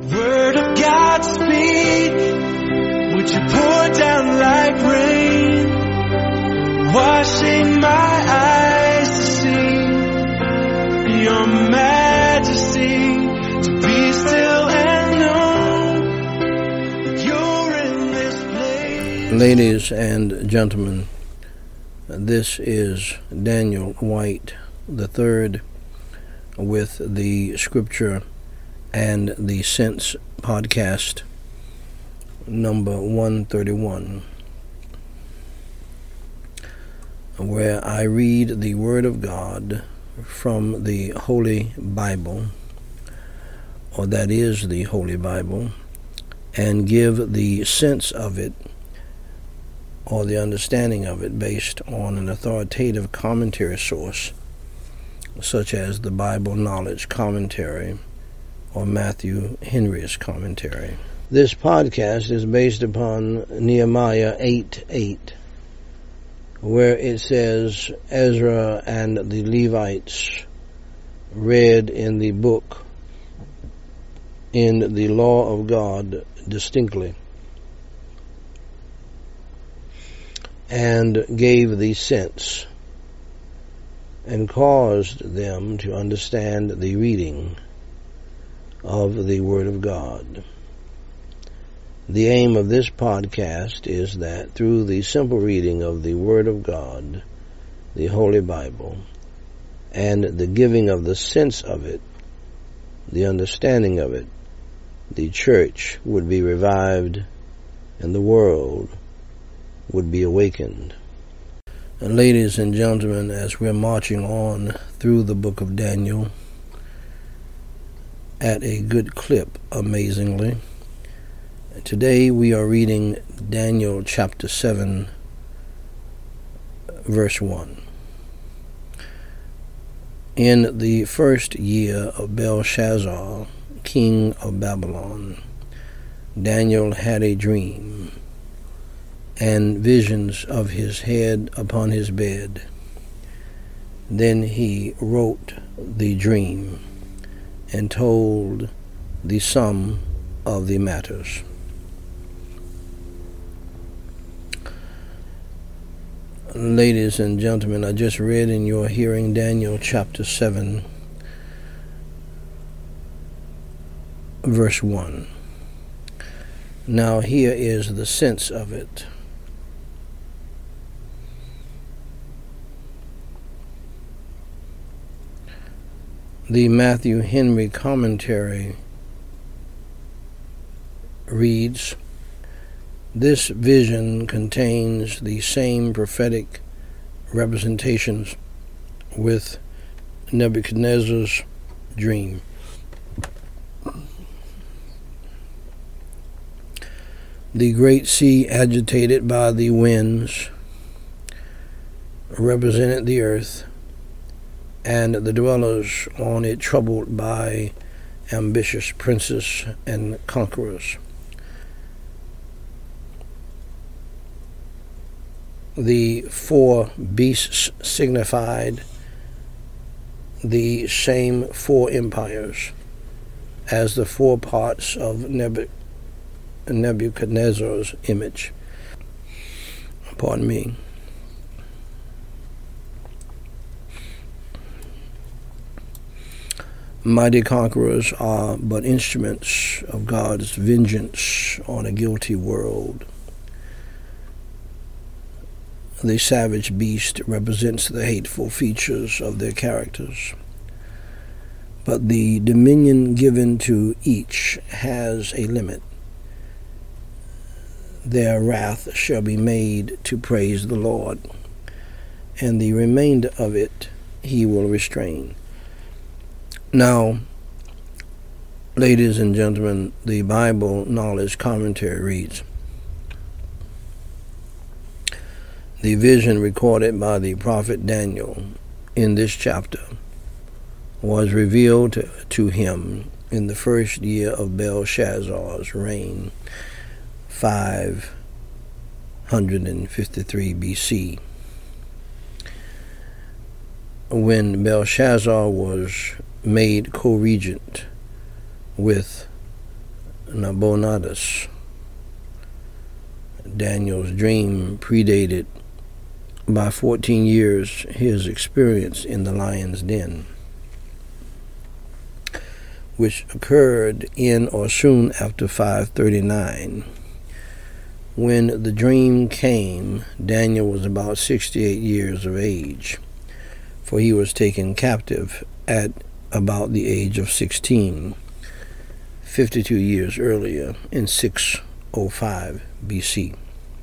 Word of God speak, would you pour down like rain, washing my eyes to see your majesty, to be still and know you're in this place. Ladies and gentlemen, this is Daniel White III with the Scripture and the Sense podcast, number 131, where I read the Word of God from the Holy Bible, or that is the Holy Bible, and give the sense of it, or the understanding of it, based on an authoritative commentary source, such as the Bible Knowledge Commentary or Matthew Henry's commentary. This podcast is based upon Nehemiah 8:8, where it says, Ezra and the Levites read in the book, in the law of God distinctly, and gave the sense, and caused them to understand the reading of the Word of God. The aim of this podcast is that through the simple reading of the Word of God, the Holy Bible, and the giving of the sense of it, the understanding of it, the church would be revived and the world would be awakened. And ladies and gentlemen, as we're marching on through the book of Daniel at a good clip, amazingly, today we are reading Daniel chapter 7, verse 1. In the first year of Belshazzar, king of Babylon, Daniel had a dream and visions of his head upon his bed. Then he wrote the dream and told the sum of the matters. Ladies and gentlemen, I just read in your hearing Daniel chapter 7, verse 1. Now here is the sense of it. The Matthew Henry commentary reads, this vision contains the same prophetic representations with Nebuchadnezzar's dream. The great sea, agitated by the winds, represented the earth, and the dwellers on it troubled by ambitious princes and conquerors. The four beasts signified the same four empires as the four parts of Nebuchadnezzar's image. Pardon me. Mighty conquerors are but instruments of God's vengeance on a guilty world. The savage beast represents the hateful features of their characters, but the dominion given to each has a limit. Their wrath shall be made to praise the Lord, and the remainder of it he will restrain. Now, ladies and gentlemen, the Bible Knowledge Commentary reads, the vision recorded by the prophet Daniel in this chapter was revealed to him in the first year of Belshazzar's reign, 553 BC. When Belshazzar was made co-regent with Nabonidus. Daniel's dream predated by 14 years his experience in the lion's den, which occurred in or soon after 539. When the dream came, Daniel was about 68 years of age, for he was taken captive at about the age of 16, 52 years earlier, in 605 BC.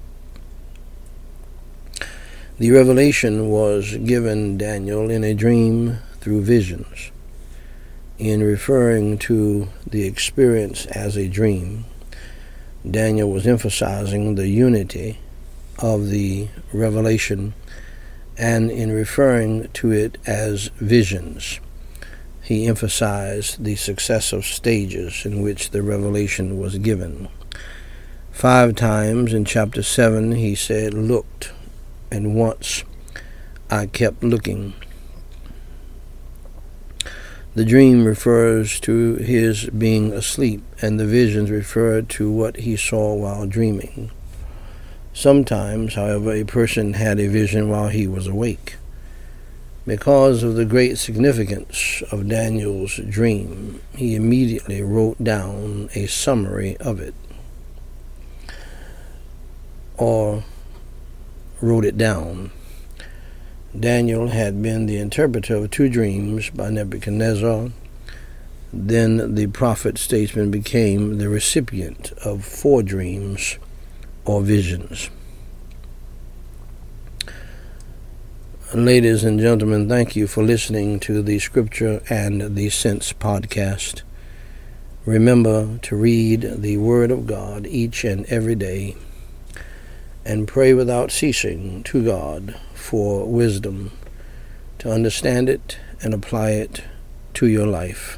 The revelation was given Daniel in a dream through visions. In referring to the experience as a dream, Daniel was emphasizing the unity of the revelation, and in referring to it as visions, he emphasized the successive stages in which the revelation was given. 5 times in chapter 7 he said, "Looked," and once, "I kept looking." The dream refers to his being asleep, and the visions refer to what he saw while dreaming. Sometimes, however, a person had a vision while he was awake. Because of the great significance of Daniel's dream, he immediately wrote down a summary of it, or wrote it down. Daniel had been the interpreter of 2 dreams by Nebuchadnezzar. Then the prophet-statesman became the recipient of 4 dreams or visions. Ladies and gentlemen, thank you for listening to the Scripture and the Sense podcast. Remember to read the Word of God each and every day, and pray without ceasing to God for wisdom to understand it and apply it to your life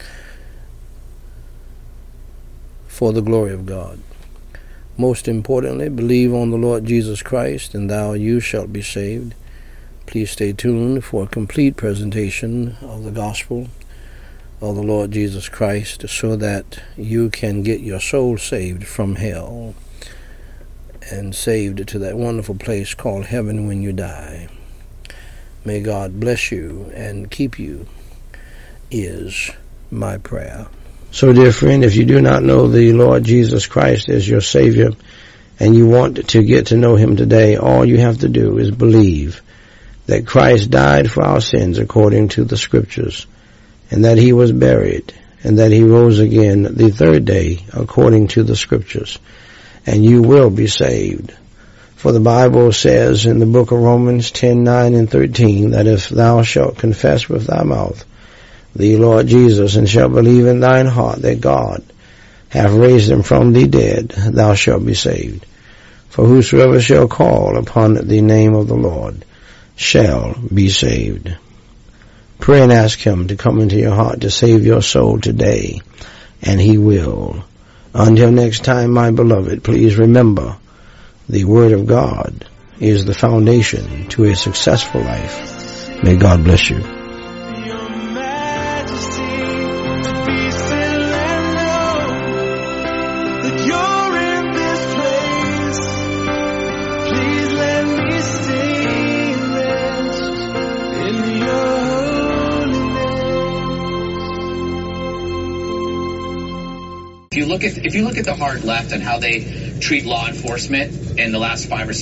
for the glory of God. Most importantly, believe on the Lord Jesus Christ, and you shalt be saved. Please stay tuned for a complete presentation of the gospel of the Lord Jesus Christ, so that you can get your soul saved from hell and saved to that wonderful place called heaven when you die. May God bless you and keep you, is my prayer. So, dear friend, if you do not know the Lord Jesus Christ as your Savior, and you want to get to know Him today, all you have to do is believe that Christ died for our sins according to the Scriptures, and that He was buried, and that He rose again the 3rd day according to the Scriptures, and you will be saved. For the Bible says in the book of Romans 10:9 and 13, that if thou shalt confess with thy mouth the Lord Jesus, and shalt believe in thine heart that God hath raised Him from the dead, thou shalt be saved. For whosoever shall call upon the name of the Lord shall be saved. Pray and ask Him to come into your heart to save your soul today, and He will. Until next time, my beloved, please remember, the Word of God is the foundation to a successful life. May God bless you. Your Majesty, be still and know that you're in this place. Please let me stay and rest in your holiness. If you look at the hard left and how they treat law enforcement in the last 5 or 6